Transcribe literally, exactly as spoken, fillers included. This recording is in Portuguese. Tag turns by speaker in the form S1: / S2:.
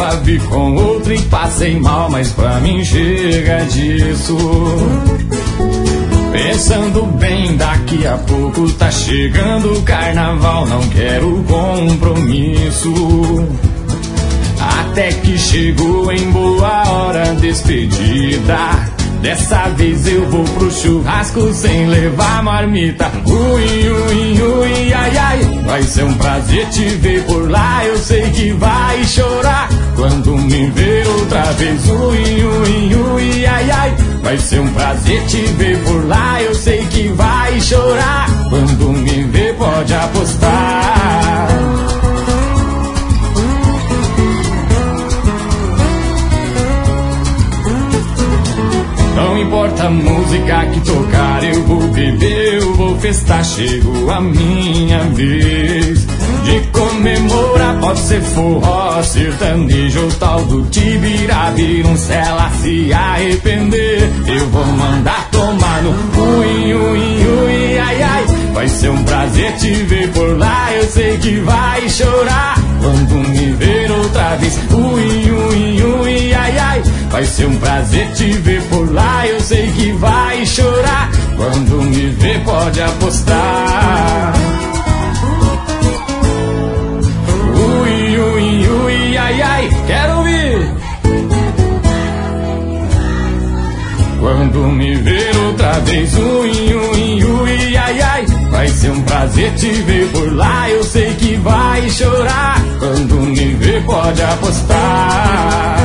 S1: já vi com outro e passei mal, mas pra mim chega disso. Pensando bem, daqui a pouco tá chegando o carnaval, não quero compromisso. Até que chegou em boa hora a despedida. Dessa vez eu vou pro churrasco sem levar marmita. Ui, ui, ui, ai, ai, vai ser um prazer te ver por lá. Eu sei que vai chorar quando me ver outra vez. Ui, ui, ui, ai, ai, vai ser um prazer te ver por lá. Eu sei que vai chorar quando me ver, pode apostar. Não importa a música que tocar, eu vou beber, eu vou festar. Chegou a minha vez de comemorar. Pode ser forró, sertanejo ou tal do Tibirabira. Se ela se arrepender, eu vou mandar tomar no ui, ui, ui, ai, ai. Vai ser um prazer te ver por lá. Eu sei que vai chorar quando me ver outra vez. Ui, ui, ui, ai, ai. Vai ser um prazer te ver por lá. Eu sei que vai chorar quando me ver, pode apostar. Ui, ui, ui, ai, ai, quero ouvir. Quando me ver outra vez, ui, ui, ui, ai, ai. Vai ser um prazer te ver por lá. Eu sei que vai chorar quando me ver, pode apostar.